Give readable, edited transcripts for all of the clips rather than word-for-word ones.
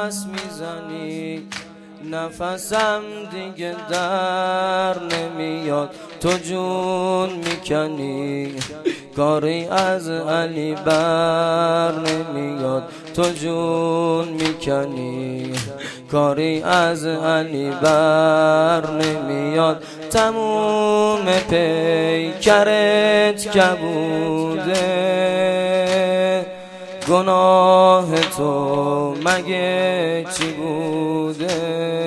نفس میزنی، نفسم دیگه در نمیاد، تو جون میکنی، کاری از علی بر نمیاد، تو جون میکنی، کاری از علی بر نمیاد. تموم پیکرت کبوده، گناه تو مگه چی بوده؟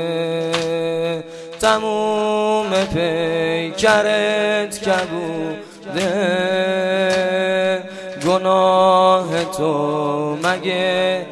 تموم پیکرت کبوده، گناه تو مگه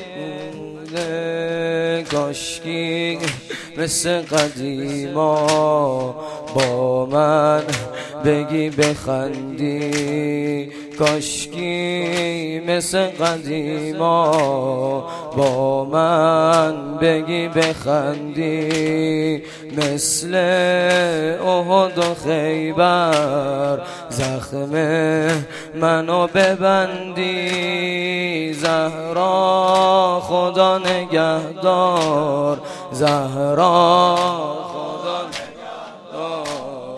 بوده؟ کاشکی مثل قدیما با من بگی بخندی، کاشکی مثل قدیما با من بگی بخندی، مثل احد و خیبر زخم منو ببندی. زهرا خدا نگهدار، زهرا خدا نگهدار،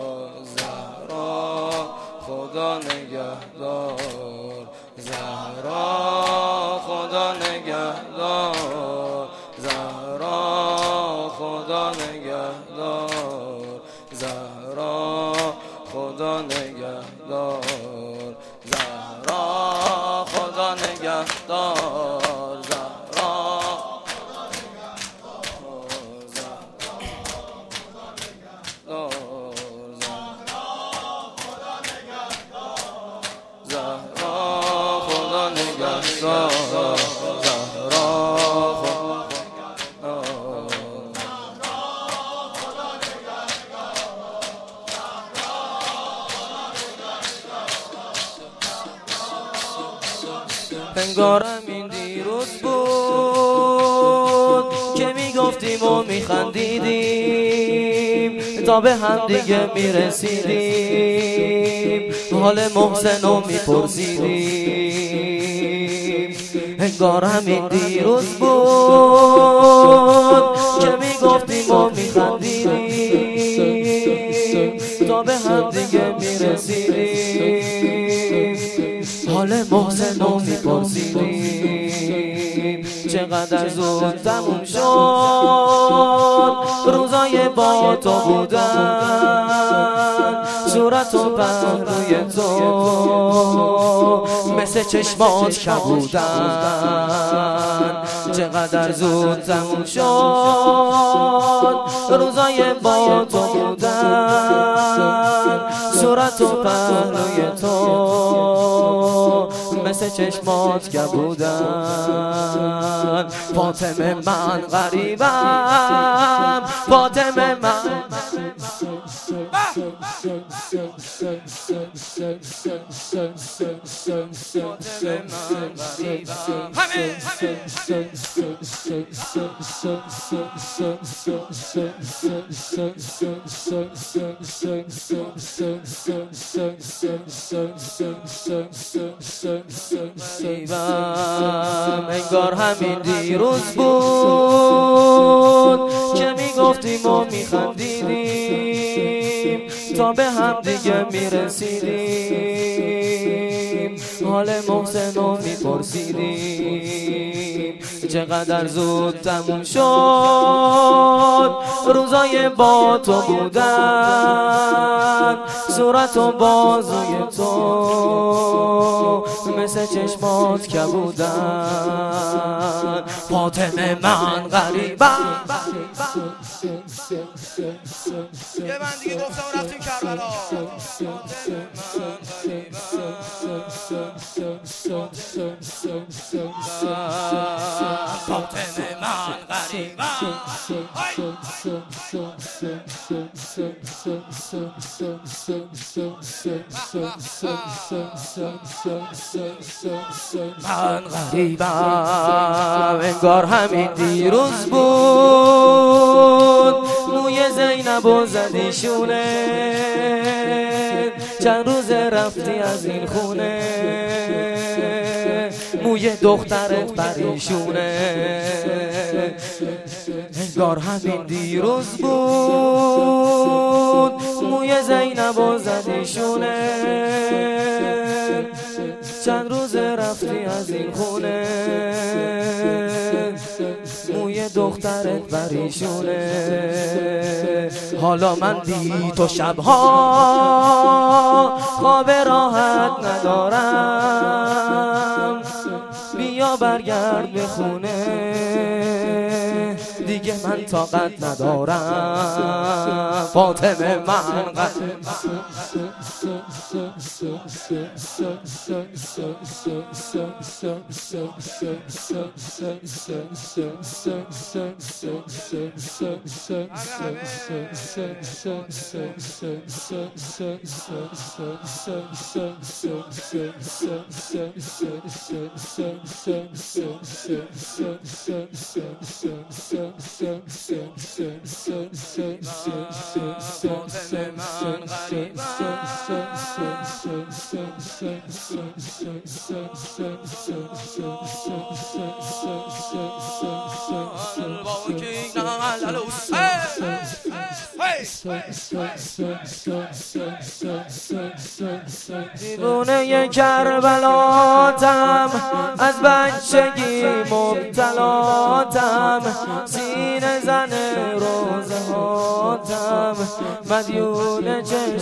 زهرا خدا نگهدار، زهرا خدا نگهدار، زهرا خدا نگهدار، زهرا خدا نگهدار، زهرا خدا نگهدار، زهرا انگارم این دیروز بود که میگفتیم و میخندیدیم، تا به هم دیگه میرسیدیم، حال محسن رو میپرسیدیم. انگارم این دیروز بود که میگفتیم و میخندیدیم، تا به هم دیگه میرسیدیم، حال محسن رو میپرسیدیم. چقدر زود تموم شد روزای با تو بودن، صورت و پهلوی تو مثل چشمات کبودن. چقدر زود تموم شد روزای با تو بودن، صورت و پهلوی تو مثل چشمات کبودن. فاطمه من غریبم، فاطمه من انگار همین دیروز بود که میگفتیم و میخندیدیم، تا به هم دیگه میرسیدیم، حال محسن رو میپرسیدیم. چقدر زود تموم شد روزای با تو بودن، صورت و بازوی تو مثل چشمات کبودن. فاطمه من غریبم. یه من دیگه گفتم و رفتیم کربلا. فاطمه من غریبم. من غریبم، انگار همین دیروز بود موی زینب و زدی شونه، چند روز رفتی از این خونه، موی دخترت پریشونه انگار همین دیروز بود موی زینب و زدیشونه چند روز رفتی از این خونه موی دخترت پریشونه حالا من بی تو شبها خواب راحت ندارم بیا برگرد به خونه دیگه من طاقت ندارم فاطمه من دیوونه کربلاتم از بچگی مبتلاتم سینه زن روزه هاتم مدیون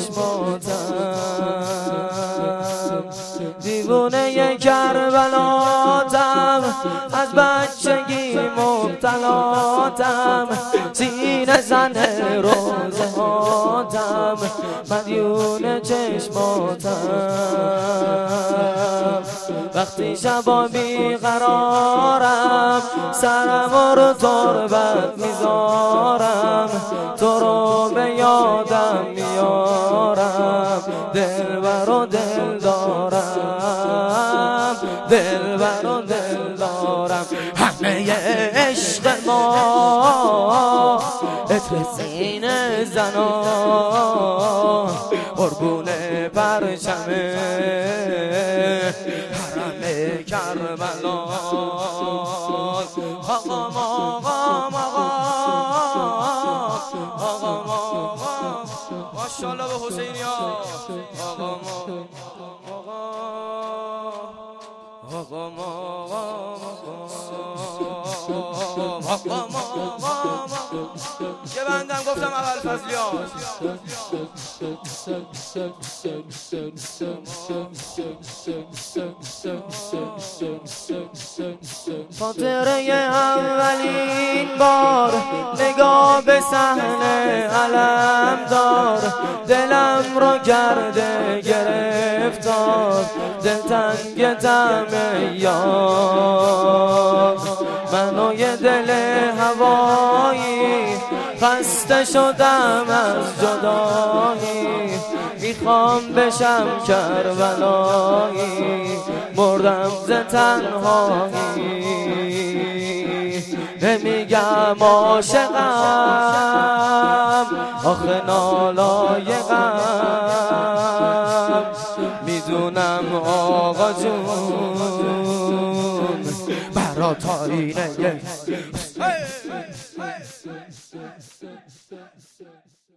چشماتم دیوونه کربلاتم از بچگی مبتلاتم سینه زن روزه هاتم مدیون چشماتم وقتی شبا بیقرارم سرم رو تربت میذارم تو رو به یادم میارم دلبر و دل دارم دلبر و دل دارم همه عشق ما عطر سینه زنا قربون پرچم حرم کربلا آقا ماشاءالله به حسینی ها یه بندم گفتم اول فضلیات خاطره اولین بار نگاه به صحنه علم دار دلم رو کرده گرفتار دلتنگ طعم یار منو یه دل هوایی خسته شدم از جدایی میخوام بشم کربلایی مردم ز تنهایی نمیگم عاشقم آخه نالایقم میدونم آقا جون برات آینه